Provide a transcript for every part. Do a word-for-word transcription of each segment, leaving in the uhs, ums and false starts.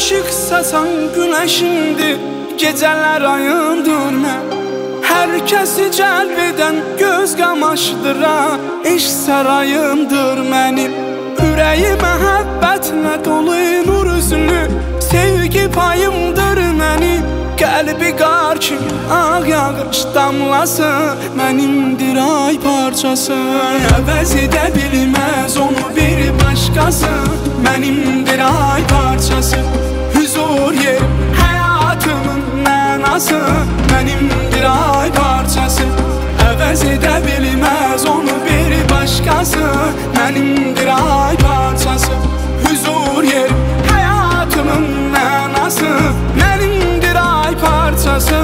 ışık saçan güneşimdir, geceler ayındır mən. Hər kəsi cəlb edən göz qamaşdıran eşq sarayımdır mənim. Ürəyi məhəbbətlə dolu nur üzlü sevgi payımdır mənim. Qəlbi qar kimi ağ yağış damlası mənimdir ay parçası. Əvəz edə bilməz onu bir başqası, mənimdir ay parçası. Hüzur yerim, həyatımın mənası mənimdir ay parçası. Əvəz edə bilməz onu bir başqası, mənimdir ay parçası. Hüzur yerim, həyatımın mənası mənimdir ay parçası.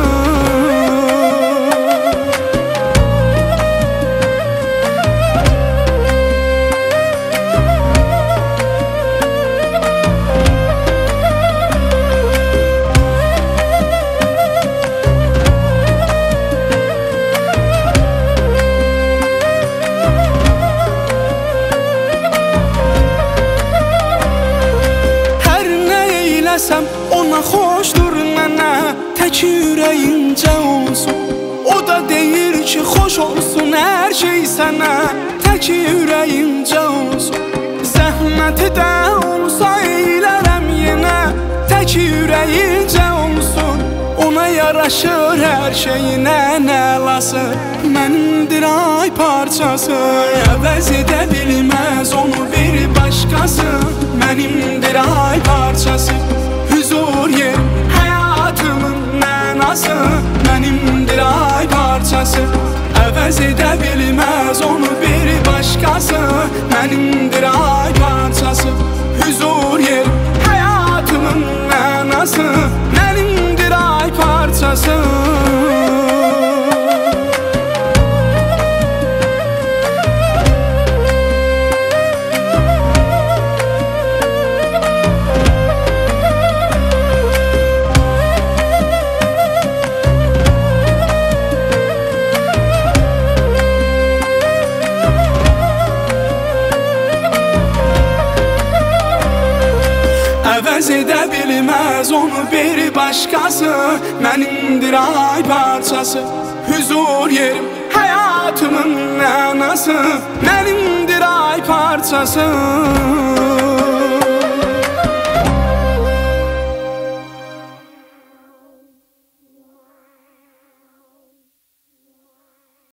Ona xoşdur mənə, tək ürəyincə olsun. O da deyir ki, xoş olsun hər şey sənə, tək ürəyincə olsun. Zəhməti də olsa eylərəm yenə, tək ürəyincə olsun. Ona yaraşır hər şeyin ən əlası, mənimdir ay parçası. Əvəz edə bilməz onu bir başqası, mənimdir ay parçası. Hüzur yerim, həyatımın mənası mənimdir ay parçası. Əvəz edə bilməz onu bir başqası, mənimdir ay parçası. Hüzur yerim, həyatımın mənası mənimdir ay parçası. Əvəz edə bilməz onu bir başqası, mənimdir ay parçası. Hüzur yerim, həyatımın mənası mənimdir ay parçası.